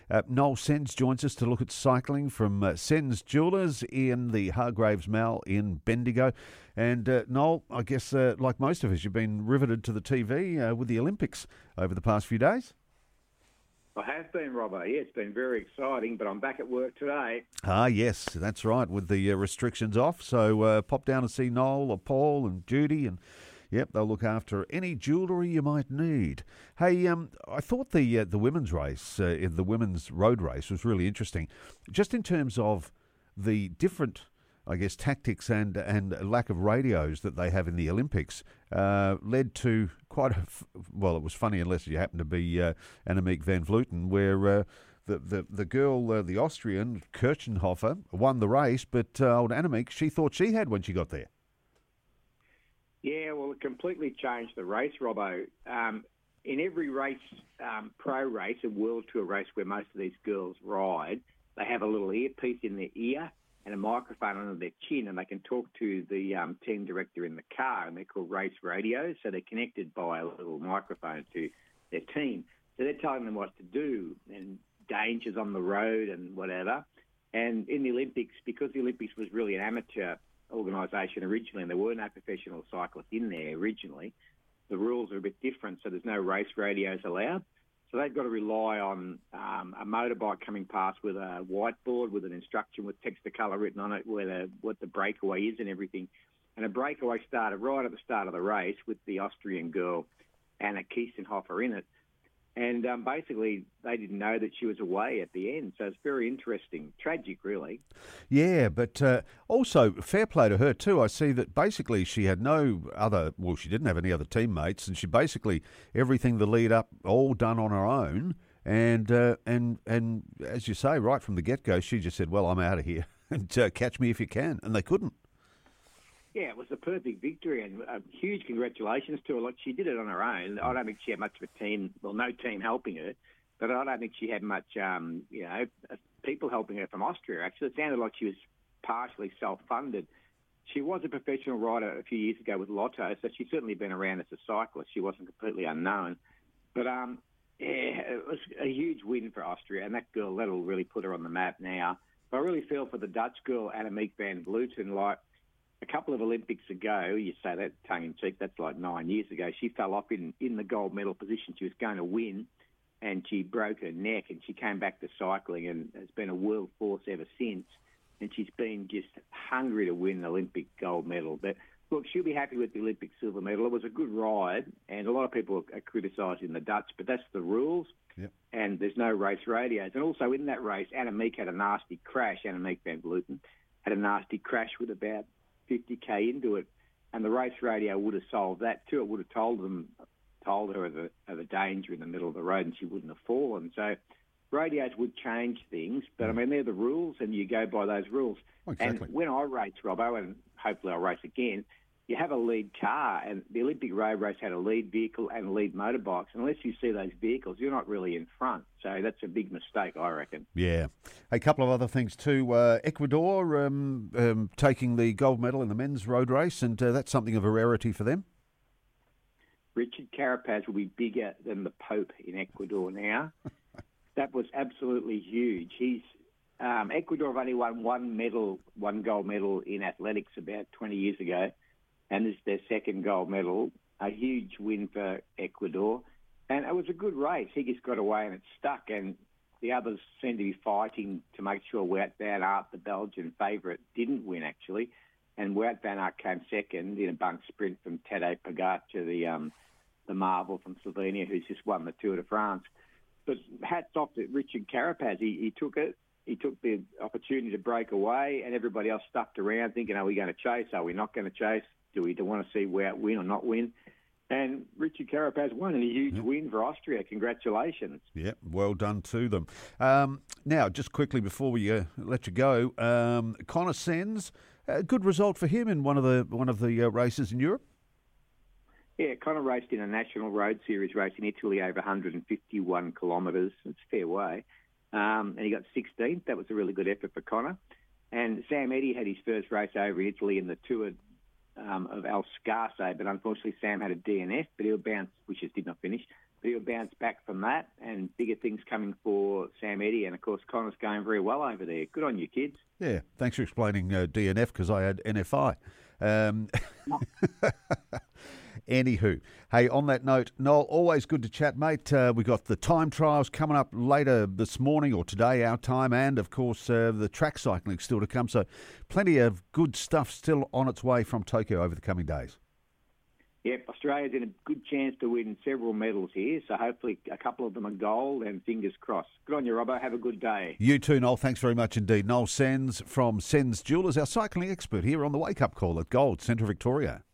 Noel Sens joins us to look at cycling from Sens Jewellers in the Hargraves Mall in Bendigo. And Noel, I guess like most of us, you've been riveted to the TV with the Olympics over the past few days. I have been, Robbo. Yeah, it's been very exciting, but I'm back at work today. Ah, yes, that's right, with the restrictions off. So pop down and see Noel or Paul and Judy, and yep, they'll look after any jewellery you might need. Hey, I thought the women's race, the women's road race, was really interesting, just in terms of the different, I guess, tactics and lack of radios that they have in the Olympics led to quite well, it was funny unless you happen to be Annemiek van Vleuten, where the girl, the Austrian, Kirchenhofer, won the race, but old Annemiek, she thought she had when she got there. Yeah, well, it completely changed the race, Robbo. In every race, pro race and World Tour race where most of these girls ride, they have a little earpiece in their ear and a microphone under their chin, and they can talk to the team director in the car, and they're called race radios, so they're connected by a little microphone to their team. So they're telling them what to do and dangers on the road and whatever. And in the Olympics, because the Olympics was really an amateur organisation originally, and there were no professional cyclists in there originally, the rules are a bit different, so there's no race radios allowed. So they've got to rely on a motorbike coming past with a whiteboard with an instruction with Technicolor written on it, what the breakaway is and everything. And a breakaway started right at the start of the race with the Austrian girl, Anna Kiesenhofer, in it. And basically, they didn't know that she was away at the end. So it's very interesting. Tragic, really. Yeah, but also fair play to her too. I see that basically she had she didn't have any other teammates, and she basically, everything the lead up, all done on her own. And as you say, right from the get-go, she just said, well, I'm out of here, and catch me if you can. And they couldn't. Yeah, it was a perfect victory, and huge congratulations to her. Like, she did it on her own. I don't think she had much of a team, well, no team helping her, but I don't think she had much, people helping her from Austria, actually. It sounded like she was partially self-funded. She was a professional rider a few years ago with Lotto, so she's certainly been around as a cyclist. She wasn't completely unknown. But, it was a huge win for Austria, and that girl, that'll really put her on the map now. But I really feel for the Dutch girl, Annemiek van Vleuten, like, a couple of Olympics ago, you say that tongue-in-cheek, that's like 9 years ago, she fell off in the gold medal position. She was going to win, and she broke her neck, and she came back to cycling and has been a world force ever since. And she's been just hungry to win the Olympic gold medal. But, look, she'll be happy with the Olympic silver medal. It was a good ride, and a lot of people are criticising the Dutch, but that's the rules. Yep. And there's no race radios. And also in that race, Annemiek had a nasty crash, Annemiek van Vleuten, had a nasty crash with about 50k into it, and the race radio would have solved that too. It would have told her of a danger in the middle of the road, and she wouldn't have fallen. So radios would change things, but I mean, they're the rules, and you go by those rules. Exactly. And when I race, Robbo, and hopefully I'll race again, you have a lead car, and the Olympic road race had a lead vehicle and lead motorbikes. Unless you see those vehicles, you're not really in front. So that's a big mistake, I reckon. Yeah. A couple of other things too. Ecuador taking the gold medal in the men's road race, and that's something of a rarity for them. Richard Carapaz will be bigger than the Pope in Ecuador now. That was absolutely huge. Ecuador have only won one gold medal in athletics about 20 years ago, and this is their second gold medal. A huge win for Ecuador. And it was a good race. He just got away and it stuck, and the others seemed to be fighting to make sure Wout van Aert, the Belgian favourite, didn't win, actually. And Wout van Aert came second in a bunk sprint from Tadej Pogacar, the marvel from Slovenia, who's just won the Tour de France. But hats off to Richard Carapaz. He took it. He took the opportunity to break away, and everybody else stuck around thinking, are we going to chase? Are we not going to chase? Do we want to see Wout win or not win? And Richard Carapaz won, and a huge win for Austria. Congratulations. Yeah, well done to them. Now, just quickly before we let you go, Conor Sens, a good result for him in one of the races in Europe. Yeah, Conor raced in a National Road Series race in Italy over 151 kilometres. It's a fair way. And he got 16th. That was a really good effort for Conor. And Sam Eddy had his first race over in Italy in the Tour of El Scarse, but unfortunately Sam had a DNF, but he'll bounce, which did not finish, but he'll bounce back from that, and bigger things coming for Sam Eddy. And, of course, Connor's going very well over there. Good on you, kids. Yeah, thanks for explaining DNF because I had NFI. Anywho, hey, on that note, Noel, always good to chat, mate. We got the time trials coming up later this morning or today, our time, and, of course, the track cycling still to come. So plenty of good stuff still on its way from Tokyo over the coming days. Yep, Australia's in a good chance to win several medals here, so hopefully a couple of them are gold, and fingers crossed. Good on you, Robbo. Have a good day. You too, Noel. Thanks very much indeed. Noel Sens from Sens Jewelers, our cycling expert here on the Wake Up Call at Gold Centre Victoria.